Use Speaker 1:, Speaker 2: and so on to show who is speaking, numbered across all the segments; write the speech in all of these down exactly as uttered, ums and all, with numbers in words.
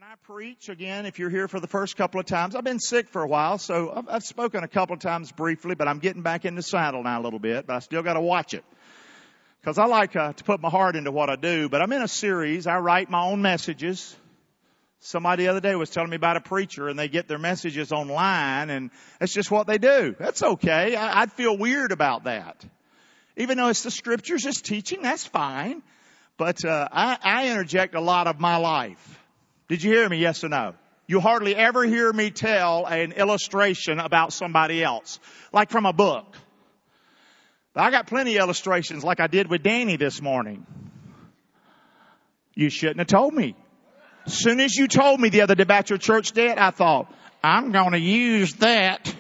Speaker 1: I preach again, if you're here for the first couple of times, I've been sick for a while, so I've, I've spoken a couple of times briefly, but I'm getting back in the saddle now a little bit, but I still got to watch it. Because I like uh, to put my heart into what I do, but I'm in a series. I write my own messages. Somebody the other day was telling me about a preacher, and they get their messages online, and that's just what they do. That's okay. I, I'd feel weird about that. Even though it's the scriptures, it's teaching, that's fine. But uh, I, I interject a lot of my life. Did you hear me? Yes or no? You hardly ever hear me tell an illustration about somebody else, like from a book. But I got plenty of illustrations like I did with Danny this morning. You shouldn't have told me. As soon as you told me the other day about your church debt, I thought, I'm going to use that.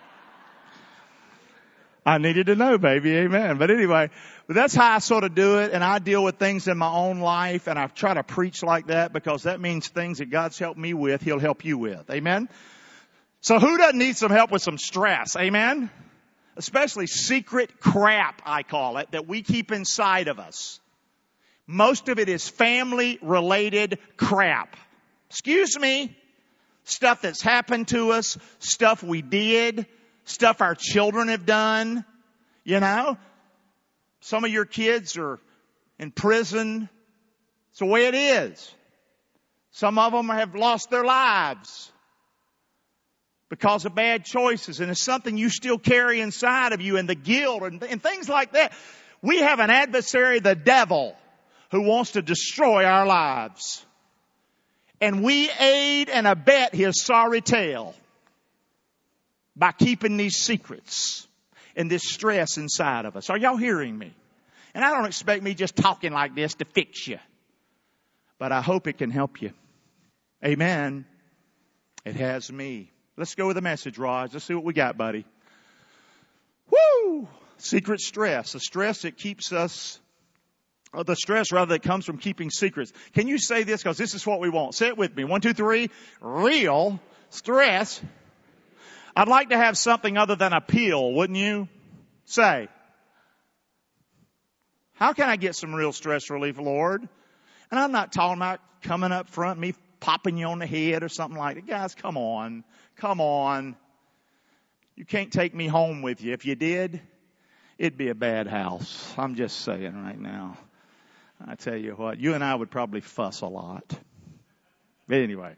Speaker 1: I needed to know, baby. Amen. But anyway, but that's how I sort of do it. And I deal with things in my own life. And I try to preach like that because that means things that God's helped me with, He'll help you with. Amen. So who doesn't need some help with some stress? Amen. Especially secret crap, I call it, that we keep inside of us. Most of it is family-related crap. Excuse me. Stuff that's happened to us. Stuff we did. Stuff our children have done. You know. Some of your kids are in prison. It's the way it is. Some of them have lost their lives because of bad choices. And it's something you still carry inside of you, and the guilt and, and things like that. We have an adversary, the devil, who wants to destroy our lives. And we aid and abet his sorry tale by keeping these secrets and this stress inside of us. Are y'all hearing me? And I don't expect me just talking like this to fix you. But I hope it can help you. Amen. It has me. Let's go with the message, Raj. Let's see what we got, buddy. Woo! Secret stress. The stress that keeps us, or the stress rather that comes from keeping secrets. Can you say this? Because this is what we want. Say it with me. One, two, three. Real stress. I'd like to have something other than a pill, wouldn't you? Say. How can I get some real stress relief, Lord? And I'm not talking about coming up front, me popping you on the head or something like that. Guys, come on. Come on. You can't take me home with you. If you did, it'd be a bad house. I'm just saying right now. I tell you what, you and I would probably fuss a lot. But anyway.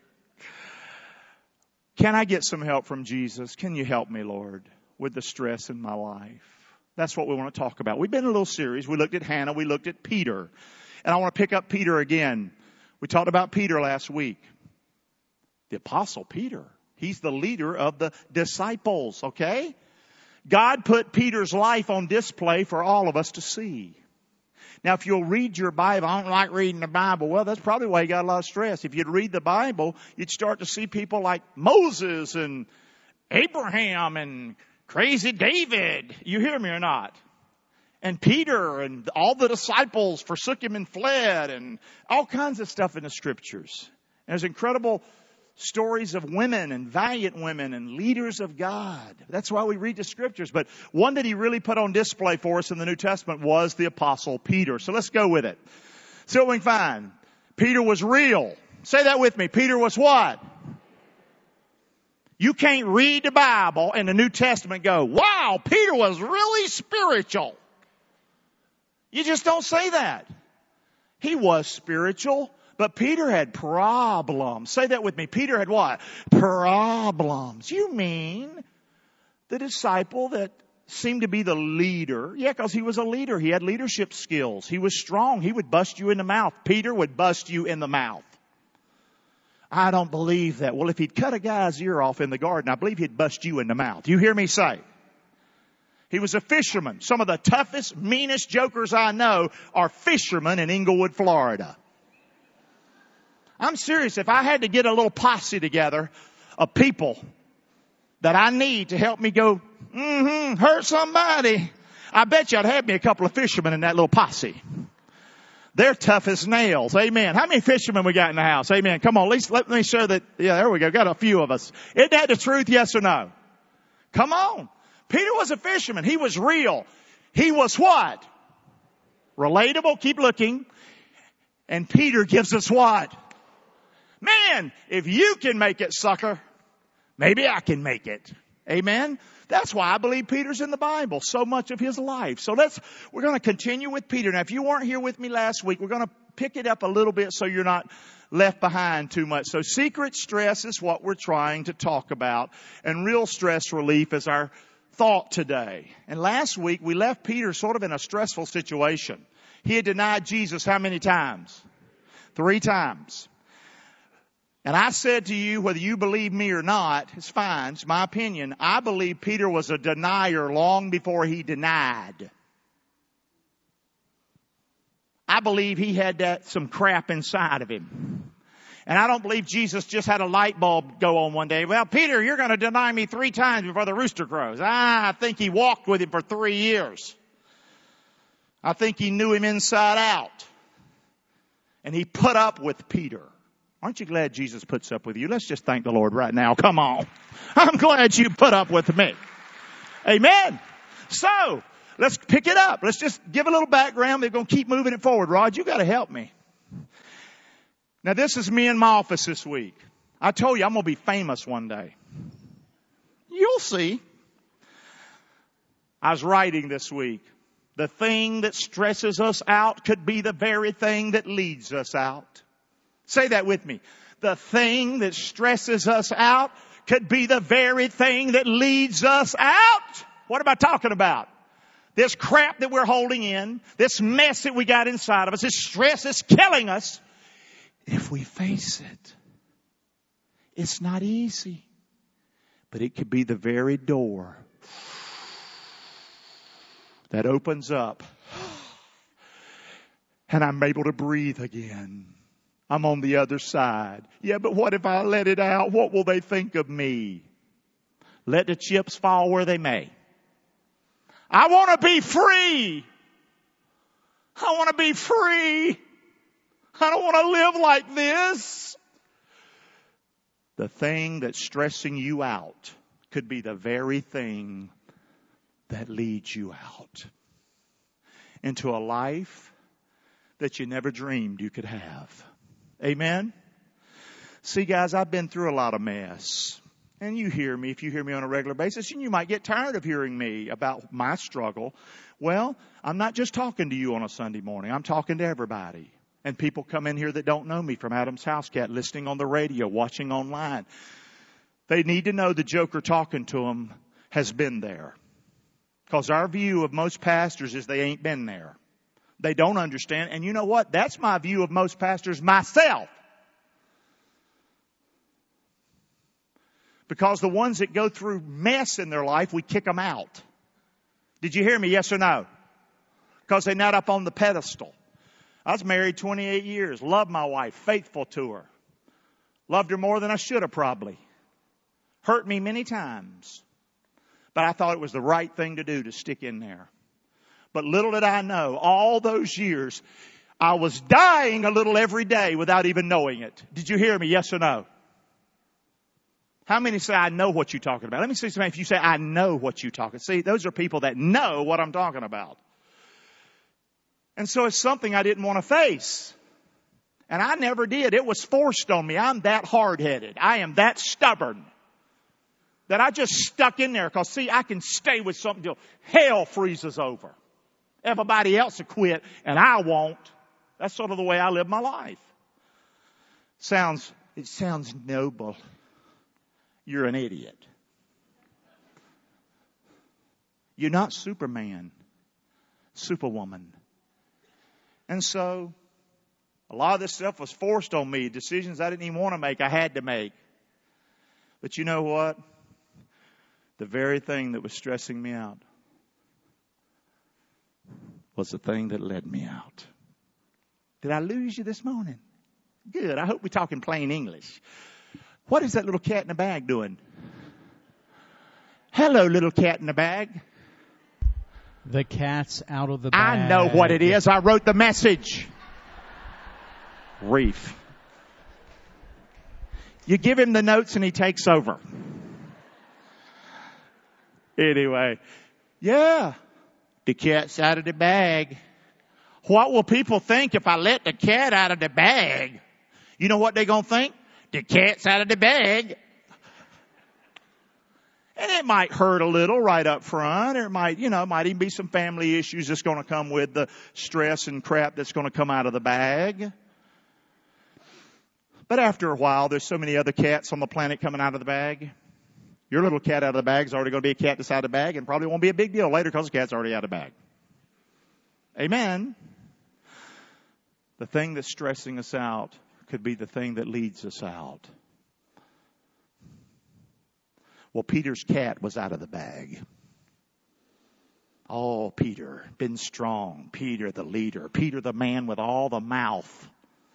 Speaker 1: Can I get some help from Jesus? Can you help me, Lord, with the stress in my life? That's what we want to talk about. We've been in a little series. We looked at Hannah. We looked at Peter. And I want to pick up Peter again. We talked about Peter last week. The Apostle Peter. He's the leader of the disciples, okay? God put Peter's life on display for all of us to see. Now, if you'll read your Bible, I don't like reading the Bible. Well, that's probably why you got a lot of stress. If you'd read the Bible, you'd start to see people like Moses and Abraham and crazy David. You hear me or not? And Peter and all the disciples forsook him and fled, and all kinds of stuff in the scriptures. And there's incredible stories of women and valiant women and leaders of God. That's why we read the scriptures. But one that he really put on display for us in the New Testament was the Apostle Peter. So let's go with it. See what we can find. Peter was real. Say that with me. Peter was what? You can't read the Bible and the New Testament and go, wow, Peter was really spiritual. You just don't say that. He was spiritual. But Peter had problems. Say that with me. Peter had what? Problems. You mean the disciple that seemed to be the leader? Yeah, because he was a leader. He had leadership skills. He was strong. He would bust you in the mouth. Peter would bust you in the mouth. I don't believe that. Well, if he'd cut a guy's ear off in the garden, I believe he'd bust you in the mouth. You hear me say? He was a fisherman. Some of the toughest, meanest jokers I know are fishermen in Inglewood, Florida. I'm serious. If I had to get a little posse together of people that I need to help me go, mm-hmm, hurt somebody, I bet you I'd have me a couple of fishermen in that little posse. They're tough as nails. Amen. How many fishermen we got in the house? Amen. Come on, at least let me show that. Yeah, there we go. Got a few of us. Isn't that the truth? Yes or no? Come on. Peter was a fisherman. He was real. He was what? Relatable. Keep looking. And Peter gives us what? Man, Amen. If you can make it, sucker, maybe I can make it. Amen. That's why I believe Peter's in the Bible, so much of his life. So let's, we're going to continue with Peter. Now, if you weren't here with me last week, we're going to pick it up a little bit so you're not left behind too much. So secret stress is what we're trying to talk about, and real stress relief is our thought today. And last week we left Peter sort of in a stressful situation. He had denied Jesus how many times? Three times. And I said to you, whether you believe me or not, it's fine. It's my opinion. I believe Peter was a denier long before he denied. I believe he had that some crap inside of him. And I don't believe Jesus just had a light bulb go on one day. Well, Peter, you're going to deny me three times before the rooster crows. Ah, I think he walked with him for three years. I think he knew him inside out. And he put up with Peter. Aren't you glad Jesus puts up with you? Let's just thank the Lord right now. Come on. I'm glad you put up with me. Amen. So, let's pick it up. Let's just give a little background. We're going to keep moving it forward. Rod, you got to help me. Now, this is me in my office this week. I told you I'm going to be famous one day. You'll see. I was writing this week. The thing that stresses us out could be the very thing that leads us out. Say that with me. The thing that stresses us out could be the very thing that leads us out. What am I talking about? This crap that we're holding in, this mess that we got inside of us, this stress is killing us. If we face it, it's not easy, but it could be the very door that opens up and I'm able to breathe again. I'm on the other side. Yeah, but what if I let it out? What will they think of me? Let the chips fall where they may. I want to be free. I want to be free. I don't want to live like this. The thing that's stressing you out could be the very thing that leads you out into a life that you never dreamed you could have. Amen? See, guys, I've been through a lot of mess. And you hear me, if you hear me on a regular basis, and you might get tired of hearing me about my struggle. Well, I'm not just talking to you on a Sunday morning. I'm talking to everybody. And people come in here that don't know me from Adam's House Cat, listening on the radio, watching online. They need to know the joker talking to them has been there. Because our view of most pastors is they ain't been there. They don't understand. And you know what? That's my view of most pastors myself. Because the ones that go through mess in their life, we kick them out. Did you hear me? Yes or no? Because they're not up on the pedestal. I was married twenty-eight years. Loved my wife. Faithful to her. Loved her more than I should have probably. Hurt me many times. But I thought it was the right thing to do to stick in there. But little did I know, all those years, I was dying a little every day without even knowing it. Did you hear me? Yes or no? How many say, I know what you're talking about? Let me see something. If you say, I know what you're talking about. See, those are people that know what I'm talking about. And so it's something I didn't want to face. And I never did. It was forced on me. I'm that hard-headed. I am that stubborn. That I just stuck in there. Because, see, I can stay with something till hell freezes over. Everybody else will quit, and I won't. That's sort of the way I live my life. Sounds, it sounds noble. You're an idiot. You're not Superman. Superwoman. And so, a lot of this stuff was forced on me. Decisions I didn't even want to make, I had to make. But you know what? The very thing that was stressing me out was the thing that led me out. Did I lose you this morning? Good. I hope we're talking plain English. What is that little cat in the bag doing? Hello, little cat in the bag.
Speaker 2: The cat's out of the bag.
Speaker 1: I know what it is. I wrote the message. Reef. You give him the notes and he takes over. Anyway, yeah, the cat's out of the bag. What will people think if I let the cat out of the bag? You know what they're going to think? The cat's out of the bag. And it might hurt a little right up front, or it might, you know, might even be some family issues that's going to come with the stress and crap that's going to come out of the bag. But after a while, there's so many other cats on the planet coming out of the bag. Your little cat out of the bag is already going to be a cat that's out of the bag, and probably won't be a big deal later because the cat's already out of the bag. Amen. The thing that's stressing us out could be the thing that leads us out. Well, Peter's cat was out of the bag. Oh, Peter, been strong. Peter, the leader. Peter, the man with all the mouth.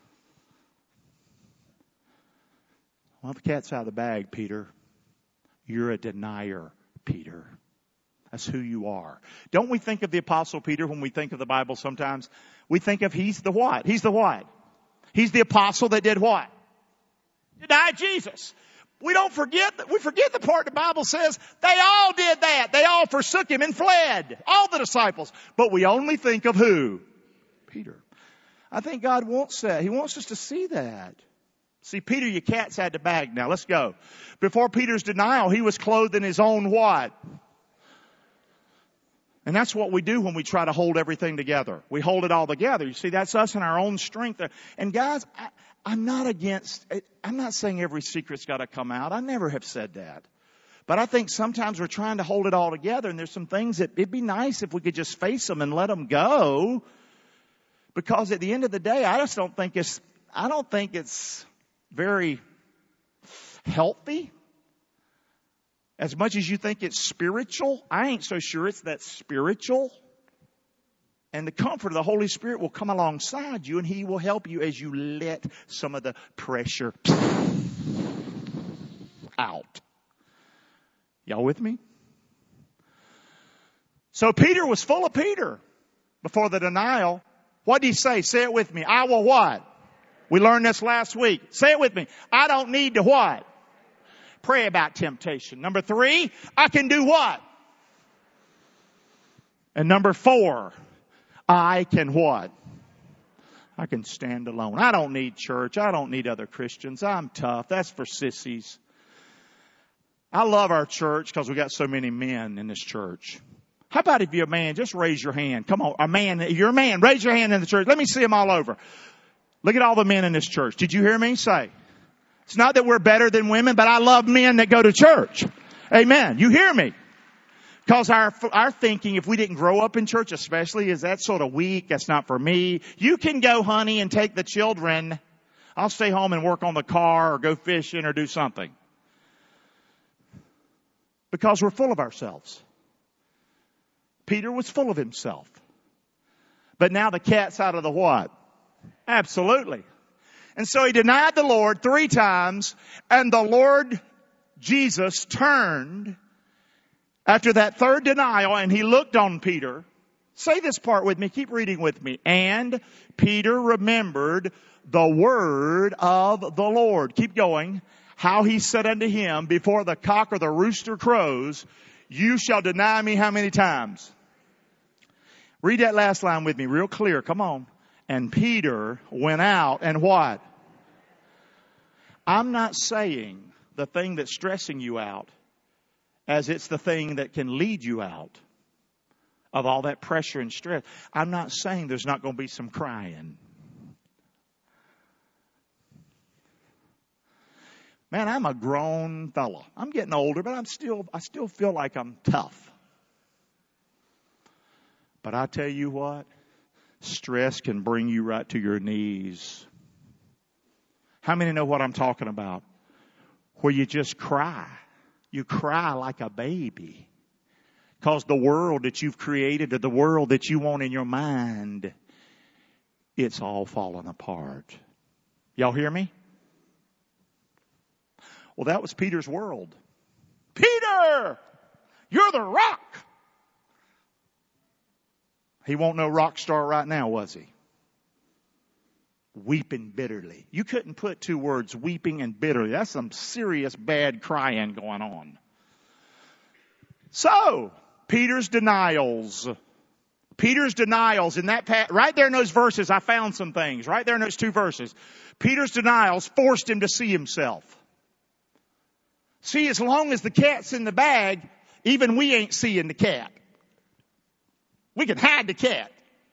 Speaker 1: Well, the cat's out of the bag, Peter. You're a denier, Peter. That's who you are. Don't we think of the Apostle Peter when we think of the Bible sometimes? We think of he's the what? He's the what? He's the apostle that did what? Denied Jesus. We don't forget that. We forget the part the Bible says they all did that. They all forsook him and fled. All the disciples. But we only think of who? Peter. I think God wants that. He wants us to see that. See, Peter, your cat's out the bag now. Let's go. Before Peter's denial, he was clothed in his own what? And that's what we do when we try to hold everything together. We hold it all together. You see, that's us in our own strength. And guys, I, I'm not against, I'm not saying every secret's got to come out. I never have said that. But I think sometimes we're trying to hold it all together, and there's some things that it'd be nice if we could just face them and let them go. Because at the end of the day, I just don't think it's, I don't think it's very healthy. As much as you think it's spiritual, I ain't so sure it's that spiritual. And the comfort of the Holy Spirit will come alongside you, and He will help you as you let some of the pressure out. Y'all with me? So Peter was full of Peter before the denial. What did he say? Say it with me. I will what? We learned this last week. Say it with me. I don't need to what? Pray about temptation. Number three, I can do what? And number four, I can what? I can stand alone. I don't need church. I don't need other Christians. I'm tough. That's for sissies. I love our church because we got so many men in this church. How about if you're a man, just raise your hand. Come on, a man, if you're a man, raise your hand in the church. Let me see them all over. Look at all the men in this church. Did you hear me say? It's not that we're better than women, but I love men that go to church. Amen. You hear me? Because our, our thinking, if we didn't grow up in church especially, is that sort of weak. That's not for me. You can go, honey, and take the children. I'll stay home and work on the car or go fishing or do something. Because we're full of ourselves. Peter was full of himself. But now the cat's out of the what? Absolutely. And so he denied the Lord three times, and the Lord Jesus turned after that third denial, and he looked on Peter. Say this part with me. Keep reading with me. And Peter remembered the word of the Lord. Keep going. How he said unto him, before the cock or the rooster crows, you shall deny me how many times? Read that last line with me real clear. Come on. And Peter went out and what? I'm not saying the thing that's stressing you out as it's the thing that can lead you out of all that pressure and stress. I'm not saying there's not going to be some crying. Man, I'm a grown fella. I'm getting older, but I'm still, I still feel like I'm tough. But I tell you what, stress can bring you right to your knees. How many know what I'm talking about? Where you just cry. You cry like a baby. Because the world that you've created, or the world that you want in your mind, it's all falling apart. Y'all hear me? Well, that was Peter's world. Peter, you're the rock. He won't no rock star right now, was he? Weeping bitterly. You couldn't put two words, weeping and bitterly. That's some serious bad crying going on. So, Peter's denials Peter's denials in that, pa- right there in those verses, I found some things. Right there in those two verses. Peter's denials forced him to see himself. See, as long as the cat's in the bag, even we ain't seeing the cat. We can hide the cat.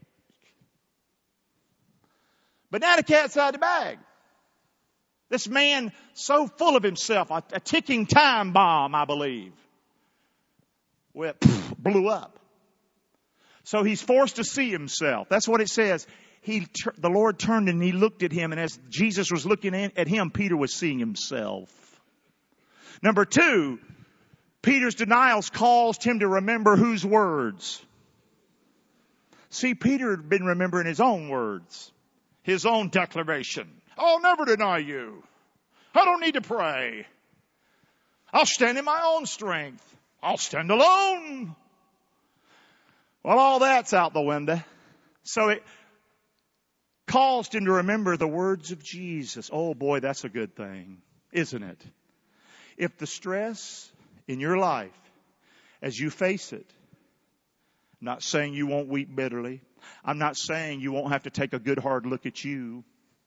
Speaker 1: But now the cat's out of the bag. This man, so full of himself, a, a ticking time bomb, I believe, well, pff, blew up. So he's forced to see himself. That's what it says. He, the Lord turned and he looked at him, and as Jesus was looking at him, Peter was seeing himself. Number two, Peter's denials caused him to remember whose words? See, Peter had been remembering his own words, his own declaration. I'll never deny you. I don't need to pray. I'll stand in my own strength. I'll stand alone. Well, all that's out the window. So it caused him to remember the words of Jesus. Oh boy, that's a good thing, isn't it? If the stress in your life, as you face it, I'm not saying you won't weep bitterly. I'm not saying you won't have to take a good hard look at you.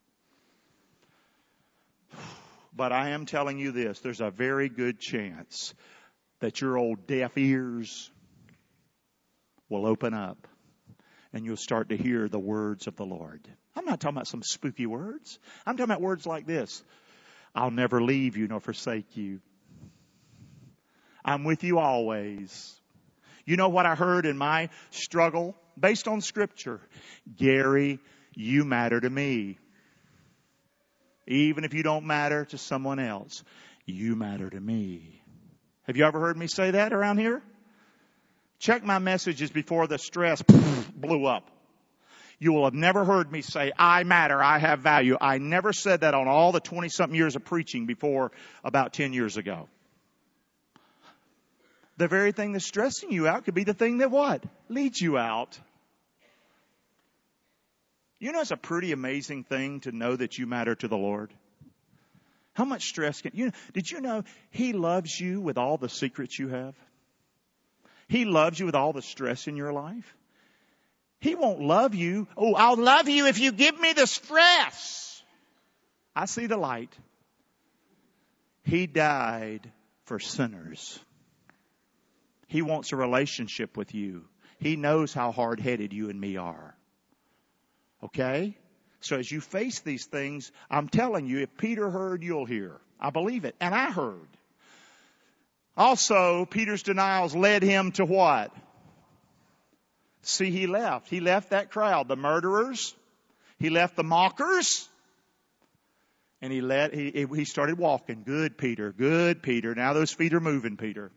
Speaker 1: But I am telling you this, there's a very good chance that your old deaf ears will open up and you'll start to hear the words of the Lord. I'm not talking about some spooky words. I'm talking about words like this. I'll never leave you nor forsake you. I'm with you always. You know what I heard in my struggle based on Scripture? Gary, you matter to me. Even if you don't matter to someone else, you matter to me. Have you ever heard me say that around here? Check my messages before the stress blew up. You will have never heard me say, I matter, I have value. I never said that on all the twenty-something years of preaching before about ten years ago. The very thing that's stressing you out could be the thing that what? Leads you out. You know, it's a pretty amazing thing to know that you matter to the Lord. How much stress can you? Did you know He loves you with all the secrets you have? He loves you with all the stress in your life. He won't love you. Oh, I'll love you if you give me the stress. I see the light. He died for sinners. He wants a relationship with you. He knows how hard-headed you and me are. Okay? So as you face these things, I'm telling you, if Peter heard, you'll hear. I believe it. And I heard. Also, Peter's denials led him to what? See, he left. He left that crowd. The murderers. He left the mockers. And he let, he, he started walking. Good, Peter. Good, Peter. Now those feet are moving, Peter.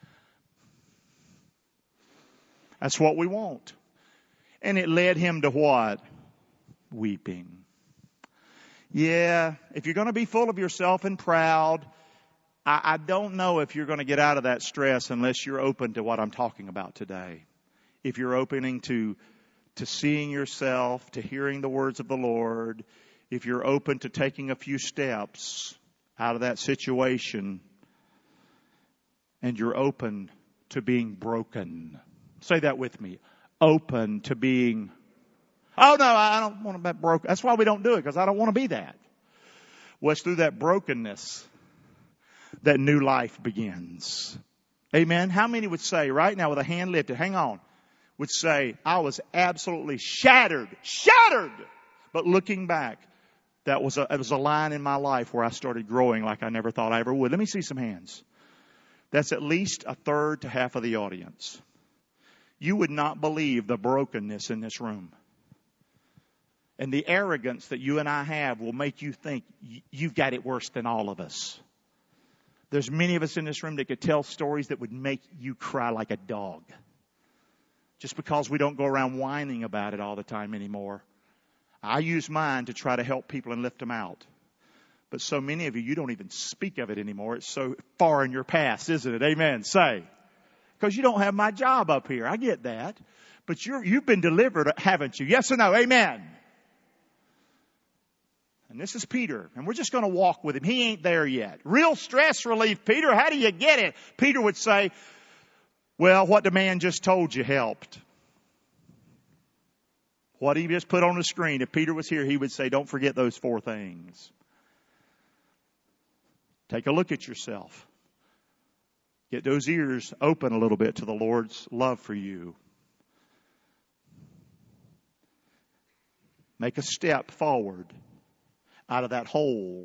Speaker 1: That's what we want. And it led him to what? Weeping. Yeah, if you're going to be full of yourself and proud, I, I don't know if you're going to get out of that stress unless you're open to what I'm talking about today. If you're opening to, to seeing yourself, to hearing the words of the Lord, if you're open to taking a few steps out of that situation, and you're open to being broken. Say that with me. Open to being, oh no, I don't want to be broken. That's why we don't do it, because I don't want to be that. Well, it's through that brokenness that new life begins. Amen. How many would say right now with a hand lifted, hang on, would say, I was absolutely shattered, shattered. But looking back, that was a, it was a line in my life where I started growing like I never thought I ever would. Let me see some hands. That's at least a third to half of the audience. You would not believe the brokenness in this room. And the arrogance that you and I have will make you think you've got it worse than all of us. There's many of us in this room that could tell stories that would make you cry like a dog. Just because we don't go around whining about it all the time anymore. I use mine to try to help people and lift them out. But so many of you, you don't even speak of it anymore. It's so far in your past, isn't it? Amen. Say. Because you don't have my job up here. I get that. But you're, you've been delivered, haven't you? Yes or no? Amen. And this is Peter. And we're just going to walk with him. He ain't there yet. Real stress relief, Peter. How do you get it? Peter would say, well, what the man just told you helped. What he just put on the screen, if Peter was here, he would say, don't forget those four things. Take a look at yourself. Get those ears open a little bit to the Lord's love for you. Make a step forward out of that hole.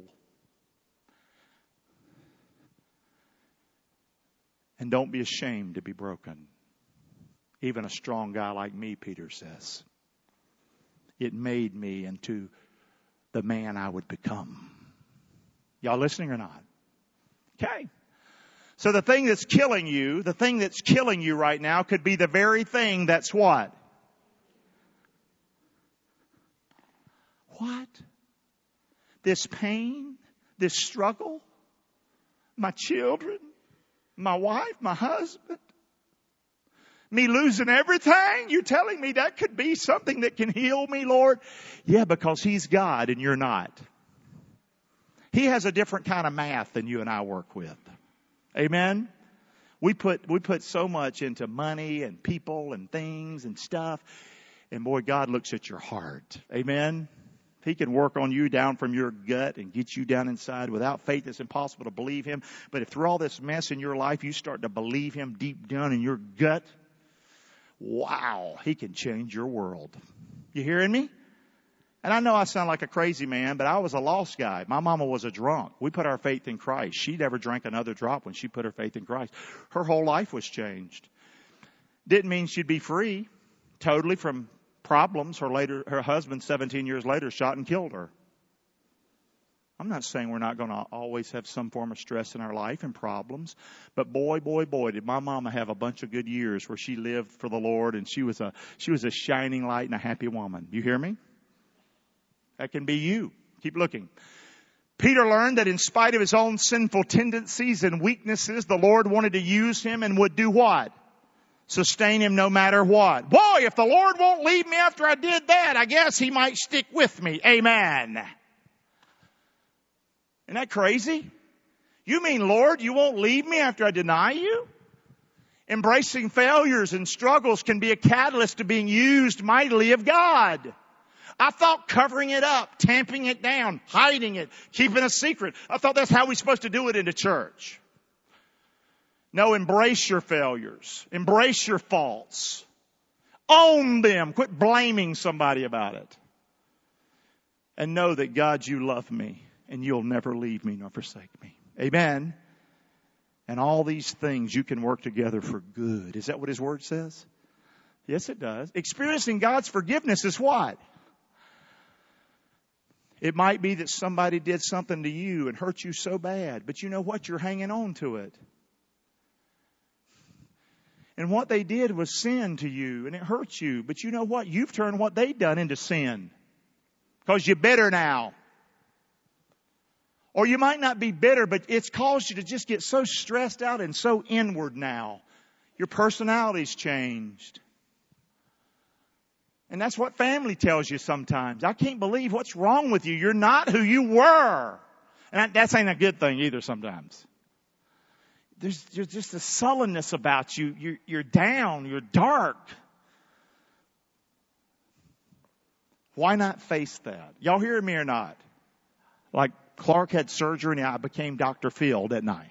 Speaker 1: And don't be ashamed to be broken. Even a strong guy like me, Peter says. It made me into the man I would become. Y'all listening or not? Okay. So the thing that's killing you, the thing that's killing you right now could be the very thing that's what? What? This pain, this struggle, my children, my wife, my husband, me losing everything? You telling me that could be something that can heal me, Lord? Yeah, because He's God and you're not. He has a different kind of math than you and I work with. Amen? We put, we put so much into money and people and things and stuff. And boy, God looks at your heart. Amen? He can work on you down from your gut and get you down inside. Without faith, it's impossible to believe Him. But if through all this mess in your life, you start to believe Him deep down in your gut, wow, He can change your world. You hearing me? And I know I sound like a crazy man, but I was a lost guy. My mama was a drunk. We put our faith in Christ. She never drank another drop when she put her faith in Christ. Her whole life was changed. Didn't mean she'd be free totally from problems. Her later, her husband, seventeen years later, shot and killed her. I'm not saying we're not going to always have some form of stress in our life and problems, but boy, boy, boy, did my mama have a bunch of good years where she lived for the Lord, and she was a she was a shining light and a happy woman. You hear me? That can be you. Keep looking. Peter learned that in spite of his own sinful tendencies and weaknesses, the Lord wanted to use him and would do what? Sustain him no matter what. Boy, if the Lord won't leave me after I did that, I guess He might stick with me. Amen. Isn't that crazy? You mean, Lord, you won't leave me after I deny you? Embracing failures and struggles can be a catalyst to being used mightily of God. I thought covering it up, tamping it down, hiding it, keeping a secret, I thought that's how we're supposed to do it in the church. No, embrace your failures. Embrace your faults. Own them. Quit blaming somebody about it. And know that, God, you love me and you'll never leave me nor forsake me. Amen. And all these things you can work together for good. Is that what His Word says? Yes, it does. Experiencing God's forgiveness is what? It might be that somebody did something to you and hurt you so bad, but you know what? You're hanging on to it. And what they did was sin to you and it hurt you, but you know what? You've turned what they've done into sin because you're bitter now. Or you might not be bitter, but it's caused you to just get so stressed out and so inward now. Your personality's changed. And that's what family tells you sometimes. I can't believe what's wrong with you. You're not who you were. And that ain't a good thing either sometimes. There's, there's just a sullenness about you. You're, you're down. You're dark. Why not face that? Y'all hear me or not? Like Clark had surgery and I became Doctor Phil, didn't I?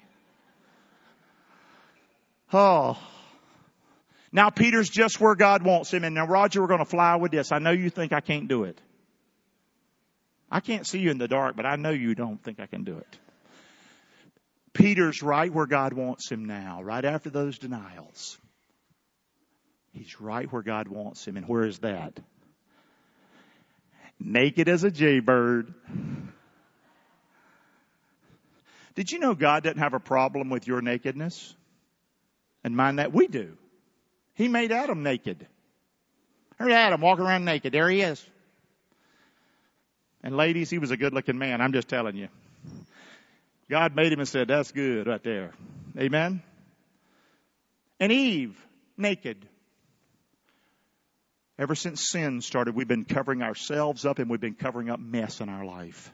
Speaker 1: Oh. Now Peter's just where God wants him. And now, Roger, we're going to fly with this. I know you think I can't do it. I can't see you in the dark, but I know you don't think I can do it. Peter's right where God wants him now, right after those denials. He's right where God wants him. And where is that? Naked as a jaybird. Did you know God doesn't have a problem with your nakedness? And mind that we do. He made Adam naked. Here's Adam walking around naked. There he is. And ladies, he was a good looking man. I'm just telling you. God made him and said, that's good right there. Amen. And Eve, naked. Ever since sin started, we've been covering ourselves up and we've been covering up mess in our life.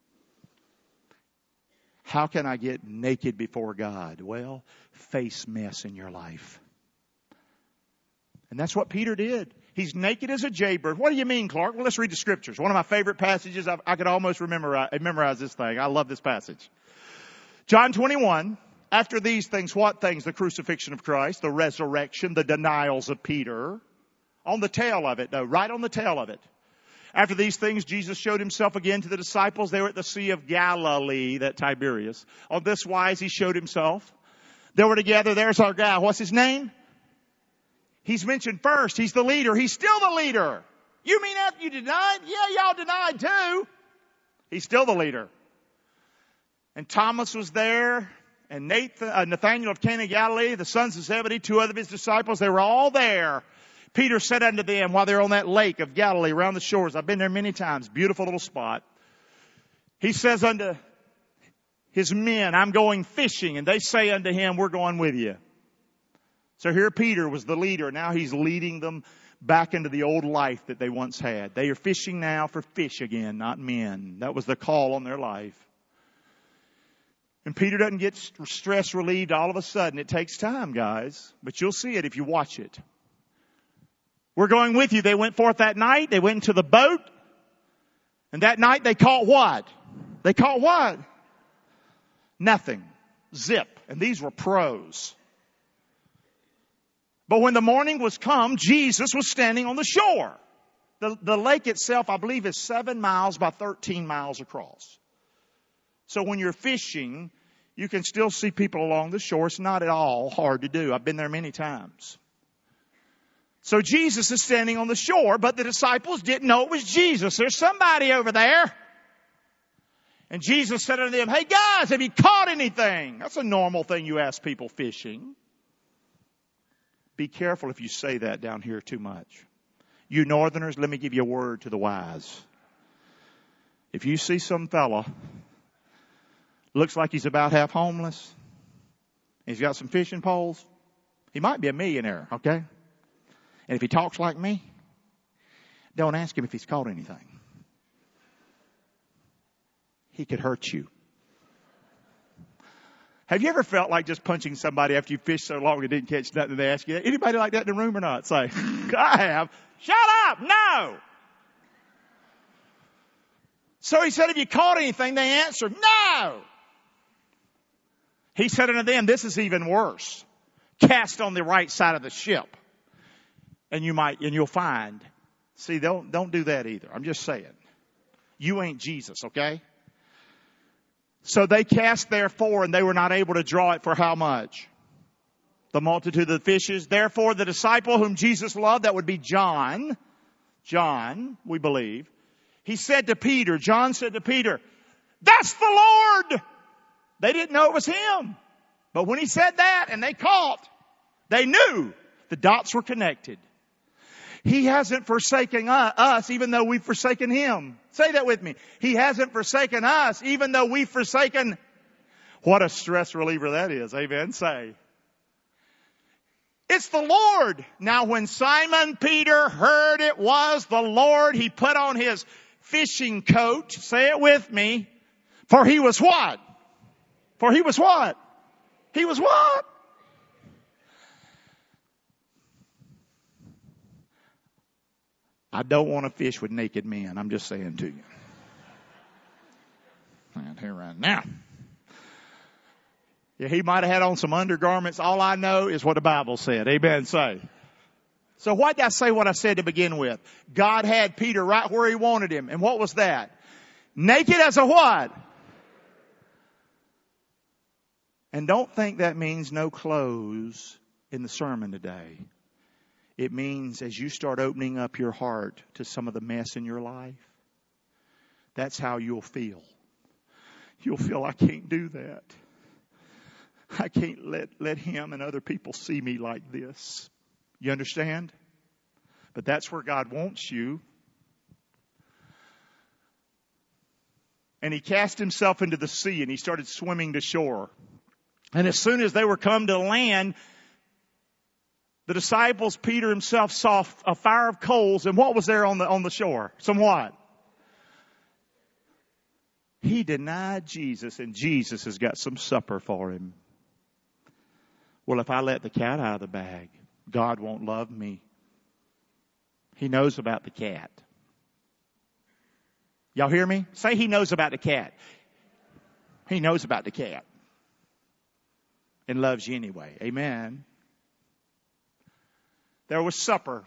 Speaker 1: How can I get naked before God? Well, face mess in your life. And that's what Peter did. He's naked as a jaybird. What do you mean, Clark? Well, let's read the scriptures. One of my favorite passages. I, I could almost remember, memorize this thing. I love this passage. John twenty-one. After these things, what things? The crucifixion of Christ, the resurrection, the denials of Peter. On the tail of it, though, right on the tail of it. After these things, Jesus showed himself again to the disciples. They were at the Sea of Galilee, that Tiberias. On this wise, he showed himself. They were together. There's our guy. What's his name? He's mentioned first. He's the leader. He's still the leader. You mean after you denied? Yeah, y'all denied too. He's still the leader. And Thomas was there. And Nathan, uh, Nathanael of Cana of Galilee, the sons of Zebedee, two other of his disciples, they were all there. Peter said unto them while they're on that lake of Galilee around the shores. I've been there many times. Beautiful little spot. He says unto his men, I'm going fishing. And they say unto him, we're going with you. So here Peter was the leader. Now he's leading them back into the old life that they once had. They are fishing now for fish again, not men. That was the call on their life. And Peter doesn't get stress relieved all of a sudden. It takes time, guys. But you'll see it if you watch it. We're going with you. They went forth that night. They went into the boat. And that night they caught what? They caught what? Nothing. Zip. And these were pros. But when the morning was come, Jesus was standing on the shore. The, the lake itself, I believe, is seven miles by thirteen miles across. So when you're fishing, you can still see people along the shore. It's not at all hard to do. I've been there many times. So Jesus is standing on the shore, but the disciples didn't know it was Jesus. There's somebody over there. And Jesus said unto them, hey guys, have you caught anything? That's a normal thing you ask people fishing. Be careful if you say that down here too much. You northerners, let me give you a word to the wise. If you see some fella, looks like he's about half homeless, he's got some fishing poles, he might be a millionaire, okay? And if he talks like me, don't ask him if he's caught anything. He could hurt you. Have you ever felt like just punching somebody after you fished so long and didn't catch nothing? They ask you that. Anybody like that in the room or not? Say, I have. Shut up. No. So he said, have you caught anything? They answered, no. He said unto them, this is even worse. Cast on the right side of the ship. And you might, and you'll find. See, don't, don't do that either. I'm just saying. You ain't Jesus, okay? So they cast therefore, and they were not able to draw it for how much? The multitude of the fishes. Therefore, the disciple whom Jesus loved, that would be John. John, we believe. He said to Peter, John said to Peter, that's the Lord. They didn't know it was him. But when he said that and they caught, they knew the dots were connected. He hasn't forsaken us even though we've forsaken him. Say that with me. He hasn't forsaken us even though we've forsaken. What a stress reliever that is. Amen. Say. It's the Lord. Now when Simon Peter heard it was the Lord, he put on his fishing coat. Say it with me. For he was what? For he was what? He was what? I don't want to fish with naked men. I'm just saying to you. And here right now. Yeah, he might have had on some undergarments. All I know is what the Bible said. Amen. Say. So why did I say what I said to begin with? God had Peter right where he wanted him. And what was that? Naked as a what? And don't think that means no clothes in the sermon today. It means as you start opening up your heart to some of the mess in your life, that's how you'll feel. You'll feel, I can't do that. I can't let, let him and other people see me like this. You understand? But that's where God wants you. And he cast himself into the sea and he started swimming to shore. And as soon as they were come to land, the disciples, Peter himself, saw a fire of coals. And what was there on the, on the shore? Some what? He denied Jesus, and Jesus has got some supper for him. Well, if I let the cat out of the bag, God won't love me. He knows about the cat. Y'all hear me? Say he knows about the cat. He knows about the cat. And loves you anyway. Amen. There was supper.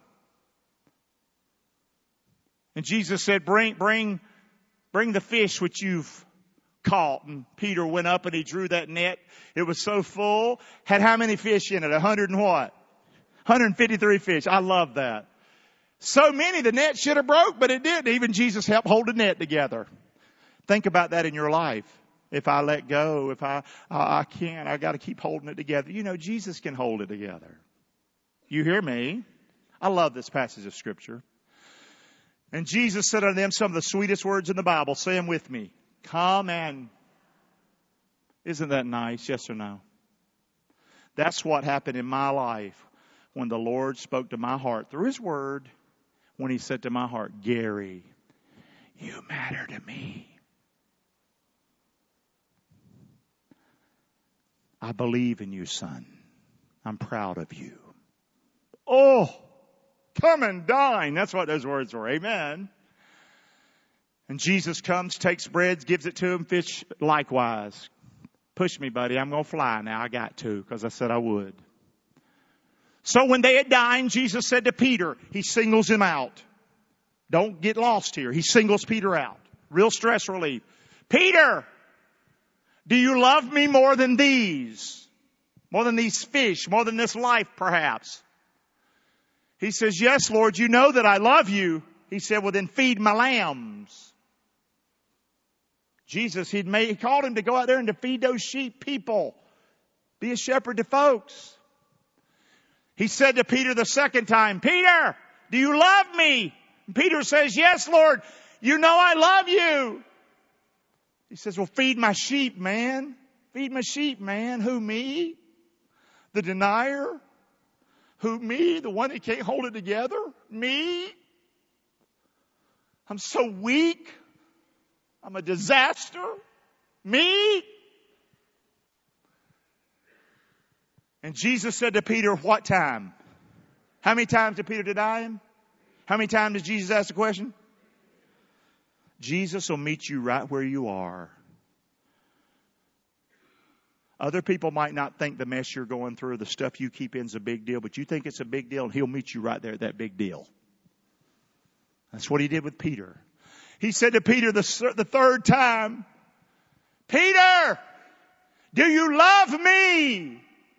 Speaker 1: And Jesus said, bring, bring, bring the fish which you've caught. And Peter went up and he drew that net. It was so full. Had how many fish in it? A hundred and what? one hundred fifty-three fish. I love that. So many the net should have broke, but it didn't. Even Jesus helped hold the net together. Think about that in your life. If I let go, if I, I, I can't, I got to keep holding it together. You know, Jesus can hold it together. You hear me? I love this passage of Scripture. And Jesus said unto them some of the sweetest words in the Bible. Say them with me. Come and. Isn't that nice? Yes or no? That's what happened in my life when the Lord spoke to my heart through His Word. When He said to my heart, Gary, you matter to me. I believe in you, son. I'm proud of you. Oh, come and dine. That's what those words were. Amen. And Jesus comes, takes bread, gives it to him. Fish likewise. Push me, buddy. I'm going to fly now. I got to because I said I would. So when they had dined, Jesus said to Peter, He singles him out. Don't get lost here. He singles Peter out. Real stress relief. Peter, do you love me more than these? More than these fish? More than this life, perhaps? He says, yes, Lord, you know that I love you. He said, well, then feed my lambs. Jesus, he'd made, he called him to go out there and to feed those sheep people. Be a shepherd to folks. He said to Peter the second time, Peter, do you love me? And Peter says, yes, Lord, you know I love you. He says, well, feed my sheep, man. Feed my sheep, man. Who, me? The denier? Who, me? The one that can't hold it together? Me? I'm so weak. I'm a disaster. Me? And Jesus said to Peter, what time? How many times did Peter deny him? How many times did Jesus ask the question? Jesus will meet you right where you are. Other people might not think the mess you're going through, the stuff you keep in is a big deal, but you think it's a big deal and He'll meet you right there at that big deal. That's what He did with Peter. He said to Peter the, the third time, Peter, do you love me?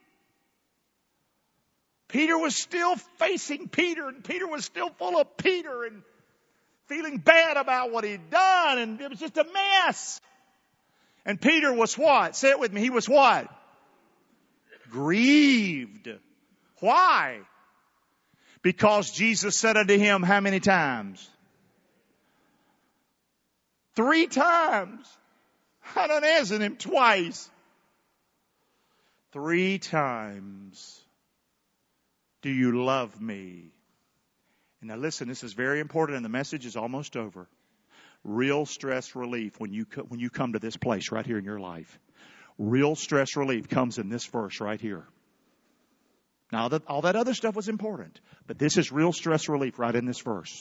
Speaker 1: Peter was still facing Peter, and Peter was still full of Peter and feeling bad about what he'd done, and it was just a mess. And Peter was what? Say it with me. He was what? Grieved. Why? Because Jesus said unto him how many times? Three times. I done answered him twice. Three times. Do you love me? And now listen, this is very important and the message is almost over. Real stress relief when you when you come to this place right here in your life. Real stress relief comes in this verse right here. Now, that, all that other stuff was important, but this is real stress relief right in this verse.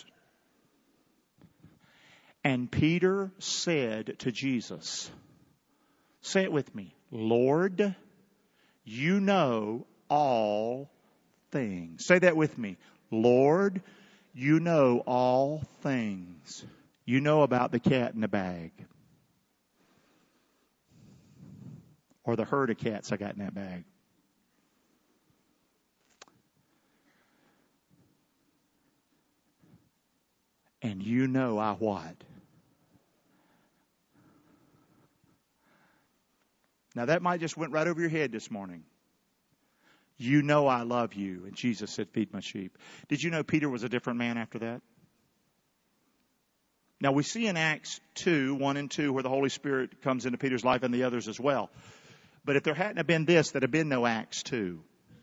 Speaker 1: And Peter said to Jesus, say it with me, Lord, you know all things. Say that with me. Lord, you know all things. You know about the cat in the bag. Or the herd of cats I got in that bag. And you know I what? Now that might just went right over your head this morning. You know I love you. And Jesus said, feed my sheep. Did you know Peter was a different man after that? Now we see in Acts two, one and two, where the Holy Spirit comes into Peter's life and the others as well. But if there hadn't have been this, there'd have been no Acts two.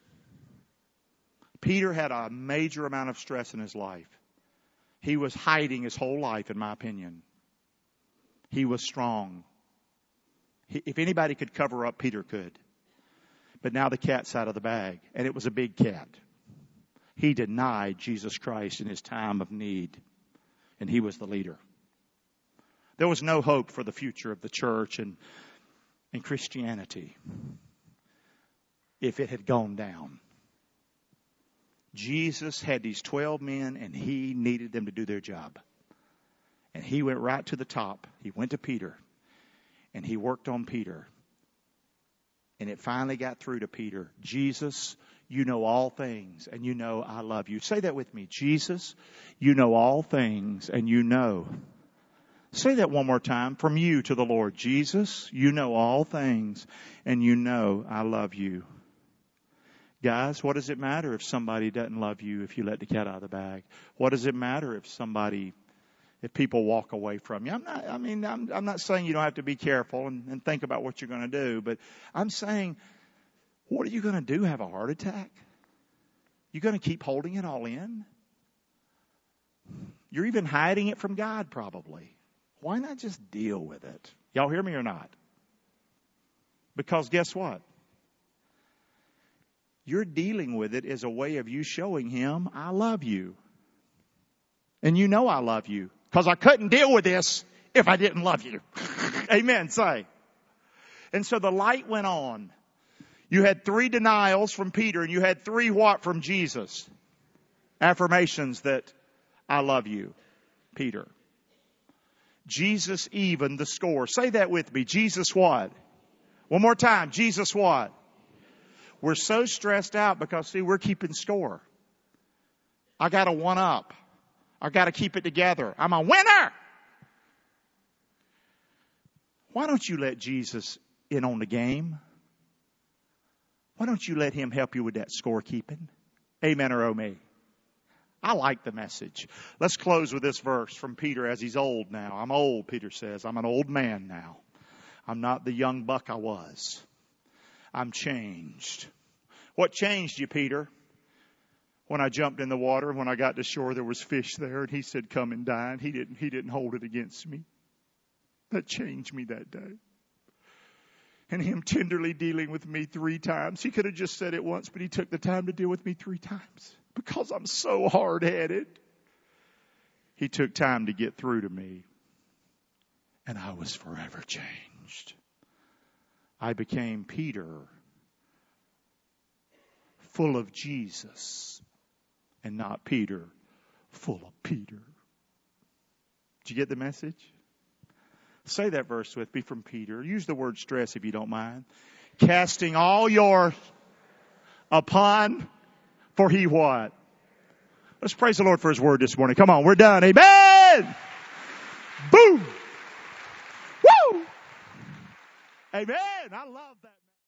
Speaker 1: Peter had a major amount of stress in his life. He was hiding his whole life, in my opinion. He was strong. He, if anybody could cover up, Peter could. But now the cat's out of the bag. And it was a big cat. He denied Jesus Christ in his time of need. And he was the leader. There was no hope for the future of the church and, and Christianity if it had gone down. Jesus had these twelve men and he needed them to do their job. And he went right to the top. He went to Peter and he worked on Peter. And it finally got through to Peter. Jesus, you know all things and you know I love you. Say that with me. Jesus, you know all things and you know. Say that one more time from you to the Lord. Jesus, you know all things and you know I love you. Guys, what does it matter if somebody doesn't love you if you let the cat out of the bag? What does it matter if somebody, if people walk away from you? I'm not, I mean, I'm, I'm not saying you don't have to be careful and, and think about what you're going to do, but I'm saying, what are you going to do? Have a heart attack? You're going to keep holding it all in? You're even hiding it from God probably. Why not just deal with it? Y'all hear me or not? Because guess what? You're dealing with it as a way of you showing him, I love you. And you know I love you. Because I couldn't deal with this if I didn't love you. Amen, say. And so the light went on. You had three denials from Peter and you had three what from Jesus? Affirmations that I love you, Peter. Jesus evened the score. Say that with me. Jesus what? One more time. Jesus what? We're so stressed out because, see, we're keeping score. I got to one up. I got to keep it together. I'm a winner. Why don't you let Jesus in on the game? Why don't you let him help you with that scorekeeping? Amen or oh me? I like the message. Let's close with this verse from Peter as he's old now. I'm old, Peter says. I'm an old man now. I'm not the young buck I was. I'm changed. What changed you, Peter? When I jumped in the water, when I got to shore, there was fish there, and he said, come and dine. He didn't, he didn't hold it against me. That changed me that day. And him tenderly dealing with me three times. He could have just said it once, but he took the time to deal with me three times. Because I'm so hard-headed. He took time to get through to me. And I was forever changed. I became Peter, full of Jesus, and not Peter, full of Peter. Did you get the message? Say that verse with me from Peter. Use the word stress if you don't mind. Casting all your upon, for he what? Let's praise the Lord for his word this morning. Come on, we're done. Amen! Boom! Woo! Amen! I love that.